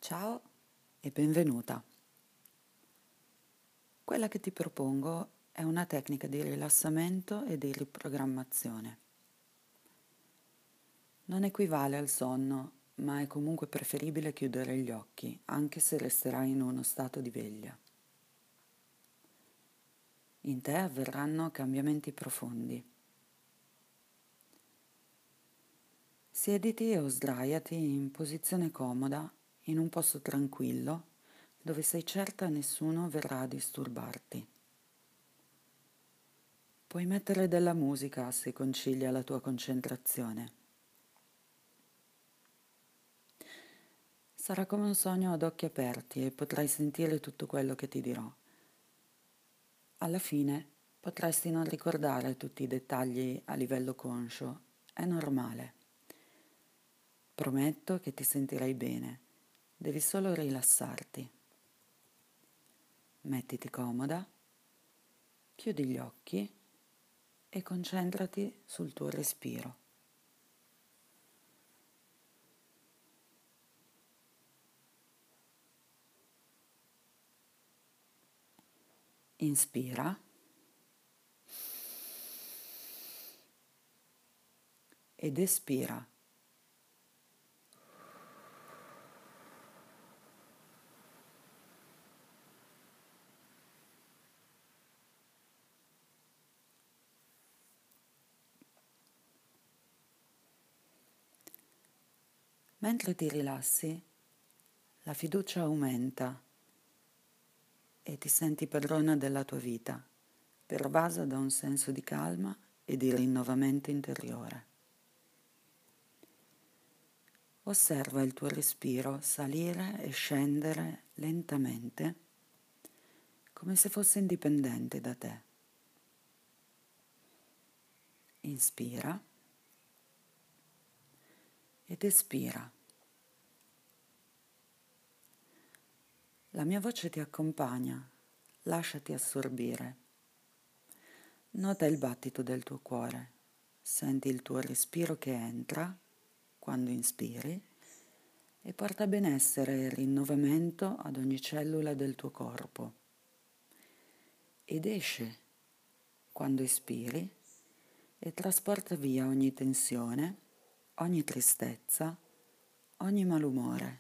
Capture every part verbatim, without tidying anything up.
Ciao e benvenuta. Quella che ti propongo è una tecnica di rilassamento e di riprogrammazione. Non equivale al sonno, ma è comunque preferibile chiudere gli occhi, anche se resterai in uno stato di veglia. In te avverranno cambiamenti profondi. Siediti o sdraiati in posizione comoda, in un posto tranquillo, dove sei certa nessuno verrà a disturbarti. Puoi mettere della musica se concilia la tua concentrazione. Sarà come un sogno ad occhi aperti e potrai sentire tutto quello che ti dirò. Alla fine potresti non ricordare tutti i dettagli a livello conscio, è normale. Prometto che ti sentirai bene, devi solo rilassarti. Mettiti comoda, chiudi gli occhi e concentrati sul tuo respiro. Inspira ed espira. Mentre ti rilassi, la fiducia aumenta e ti senti padrona della tua vita, pervasa da un senso di calma e di rinnovamento interiore. Osserva il tuo respiro salire e scendere lentamente, come se fosse indipendente da te. Inspira ed espira. La mia voce ti accompagna, lasciati assorbire. Nota il battito del tuo cuore, senti il tuo respiro che entra quando inspiri e porta benessere e rinnovamento ad ogni cellula del tuo corpo. Ed esce quando espiri e trasporta via ogni tensione, ogni tristezza, ogni malumore.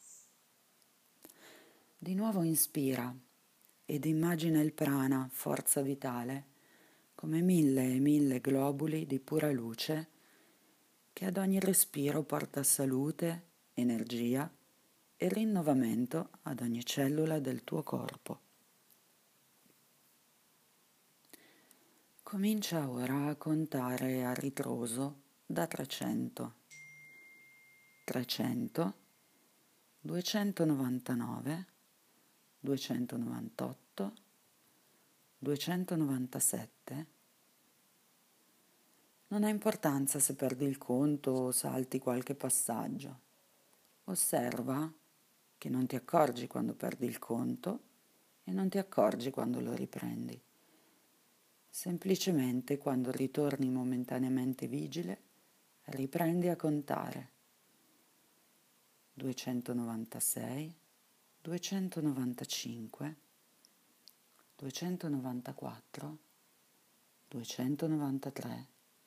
Di nuovo inspira ed immagina il prana, forza vitale, come mille e mille globuli di pura luce che ad ogni respiro porta salute, energia e rinnovamento ad ogni cellula del tuo corpo. Comincia ora a contare a ritroso da trecento. trecento, duecentonovantanove, duecentonovantotto, duecentonovantasette. Non ha importanza se perdi il conto o salti qualche passaggio. Osserva che non ti accorgi quando perdi il conto e non ti accorgi quando lo riprendi. Semplicemente quando ritorni momentaneamente vigile, riprendi a contare. duecentonovantasei, duecentonovantacinque, duecentonovantaquattro, duecentonovantatré.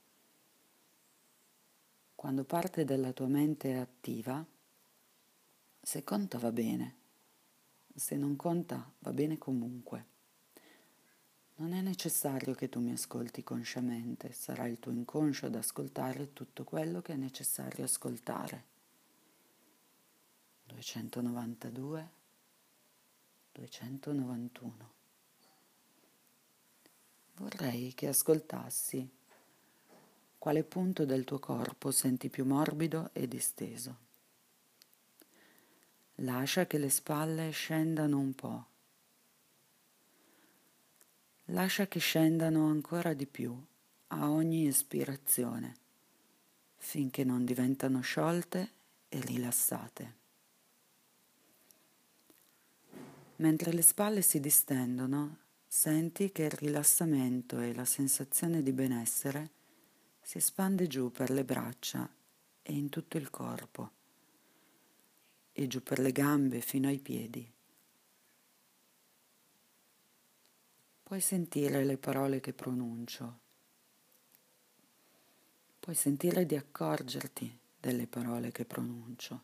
Quando parte della tua mente attiva, se conta va bene, se non conta va bene comunque. Non è necessario che tu mi ascolti consciamente, sarà il tuo inconscio ad ascoltare tutto quello che è necessario ascoltare. duecentonovantadue, duecentonovantuno. Vorrei che ascoltassi quale punto del tuo corpo senti più morbido e disteso. Lascia che le spalle scendano un po'. Lascia che scendano ancora di più a ogni espirazione, finché non diventano sciolte e rilassate. Mentre le spalle si distendono, senti che il rilassamento e la sensazione di benessere si espande giù per le braccia e in tutto il corpo e giù per le gambe fino ai piedi. Puoi sentire le parole che pronuncio. Puoi sentire di accorgerti delle parole che pronuncio.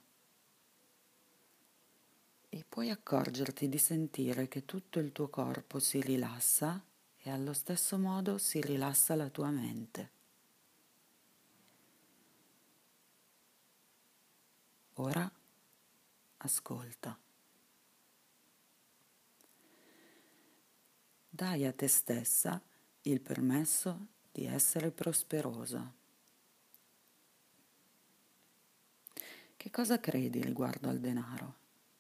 E puoi accorgerti di sentire che tutto il tuo corpo si rilassa e allo stesso modo si rilassa la tua mente. Ora ascolta. Dai a te stessa il permesso di essere prosperosa. Che cosa credi riguardo al denaro?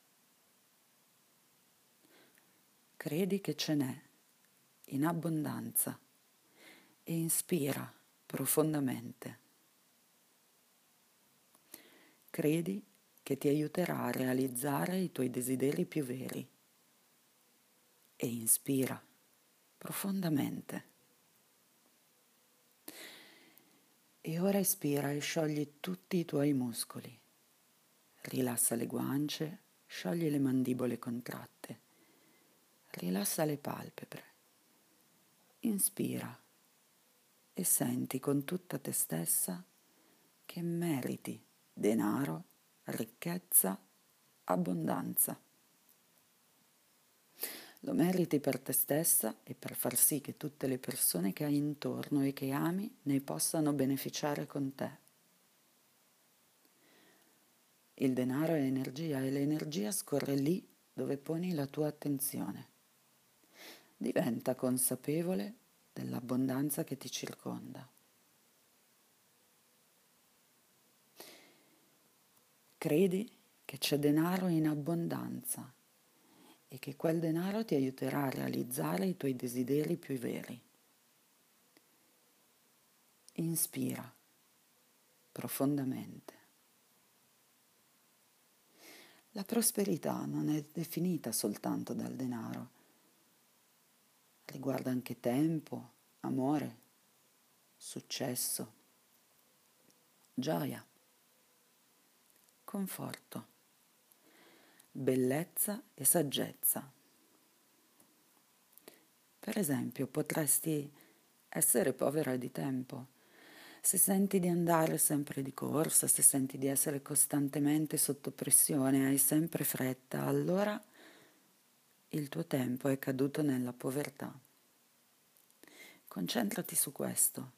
Credi che ce n'è in abbondanza e inspira profondamente. Credi che ti aiuterà a realizzare i tuoi desideri più veri e inspira profondamente. E ora espira e sciogli tutti i tuoi muscoli. Rilassa le guance, sciogli le mandibole contratte. Rilassa le palpebre. Inspira e senti con tutta te stessa che meriti denaro, ricchezza, abbondanza. Lo meriti per te stessa e per far sì che tutte le persone che hai intorno e che ami ne possano beneficiare con te. Il denaro è energia e l'energia scorre lì dove poni la tua attenzione. Diventa consapevole dell'abbondanza che ti circonda. Credi che c'è denaro in abbondanza e che quel denaro ti aiuterà a realizzare i tuoi desideri più veri. Inspira profondamente. La prosperità non è definita soltanto dal denaro, riguarda anche tempo, amore, successo, gioia, conforto, bellezza e saggezza. Per esempio, potresti essere povera di tempo. Se senti di andare sempre di corsa, se senti di essere costantemente sotto pressione, hai sempre fretta, allora il tuo tempo è caduto nella povertà. Concentrati su questo.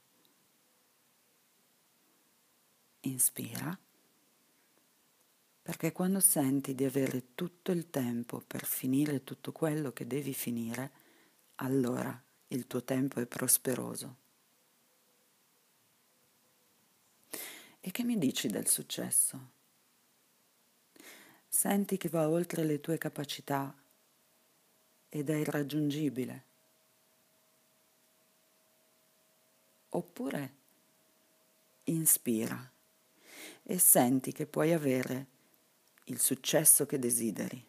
Inspira, perché quando senti di avere tutto il tempo per finire tutto quello che devi finire, allora il tuo tempo è prosperoso. E che mi dici del successo? Senti che va oltre le tue capacità ed è irraggiungibile? Oppure inspira e senti che puoi avere il successo che desideri.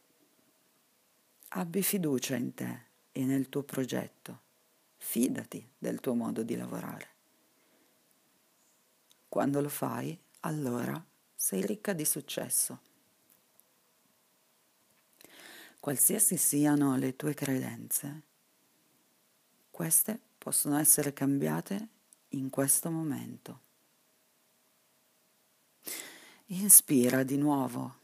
Abbi fiducia in te e nel tuo progetto. Fidati del tuo modo di lavorare. Quando lo fai, allora sei ricca di successo. Qualsiasi siano le tue credenze, queste possono essere cambiate in questo momento. Inspira di nuovo.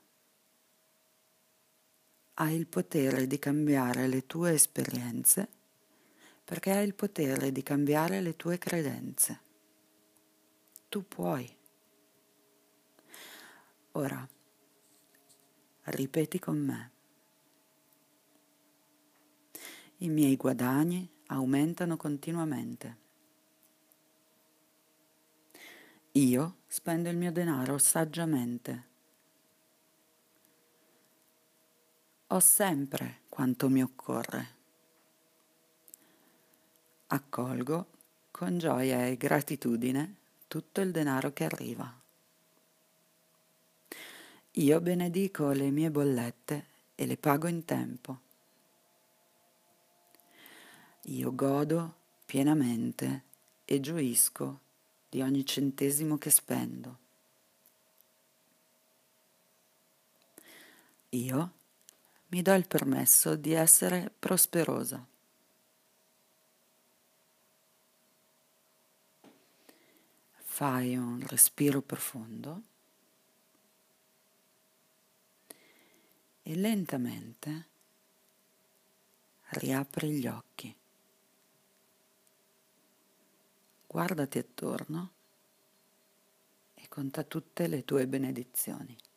Hai il potere di cambiare le tue esperienze perché hai il potere di cambiare le tue credenze. Tu puoi. Ora, ripeti con me. I miei guadagni aumentano continuamente. Io spendo il mio denaro saggiamente. Ho sempre quanto mi occorre. Accolgo con gioia e gratitudine tutto il denaro che arriva. Io benedico le mie bollette e le pago in tempo. Io godo pienamente e gioisco di ogni centesimo che spendo. Io mi do il permesso di essere prosperosa. Fai un respiro profondo e lentamente riapri gli occhi. Guardati attorno e conta tutte le tue benedizioni.